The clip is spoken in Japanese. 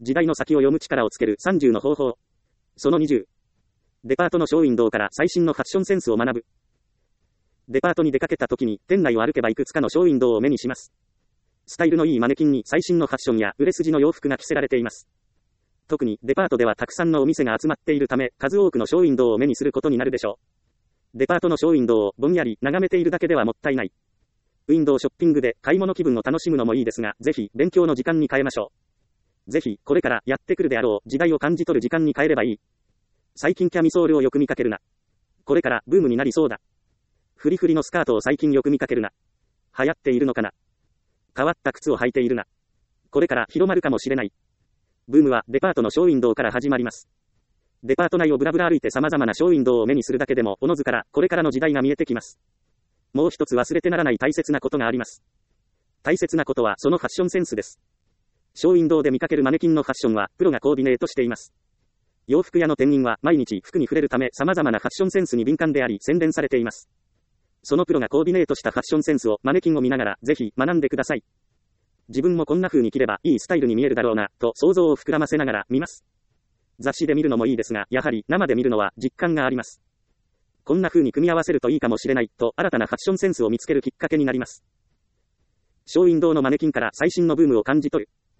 時代の先を読む力をつける30の方法。その20。デパートのショーウィンドウから最新のファッションセンスを学ぶ。デパートに出かけた時に店内を歩けばいくつかのショーウィンドウを目にします。スタイルのいいマネキンに最新のファッションや売れ筋の洋服が着せられています。特にデパートではたくさんのお店が集まっているため、数多くのショーウィンドウを目にすることになるでしょう。デパートのショーウィンドウをぼんやり眺めているだけではもったいない。ウィンドウショッピングで買い物気分を楽しむのもいいですが、ぜひ勉強の時間に変えましょう。ぜひこれからやってくるであろう時代を感じ取る時間に変えればいい。最近キャミソールをよく見かけるな。これからブームになりそうだ。フリフリのスカートを最近よく見かけるな。流行っているのかな。変わった靴を履いているな。これから広まるかもしれない。ブームはデパートのショーウィンドウから始まります。デパート内をブラブラ歩いて様々なショーウィンドウを目にするだけでもおのずからこれからの時代が見えてきます。もう一つ忘れてならない大切なことがあります。大切なことはそのファッションセンスです。ショーウィンドウで見かけるマネキンのファッションはプロがコーディネートしています。洋服屋の店員は毎日服に触れるため様々なファッションセンスに敏感であり洗練されています。そのプロがコーディネートしたファッションセンスをマネキンを見ながらぜひ学んでください。自分もこんな風に着ればいいスタイルに見えるだろうなと想像を膨らませながら見ます。雑誌で見るのもいいですが、やはり生で見るのは実感があります。こんな風に組み合わせるといいかもしれないと新たなファッションセンスを見つけるきっかけになります。ショーウィンドウのマネキンから最新のブームを感じ取る。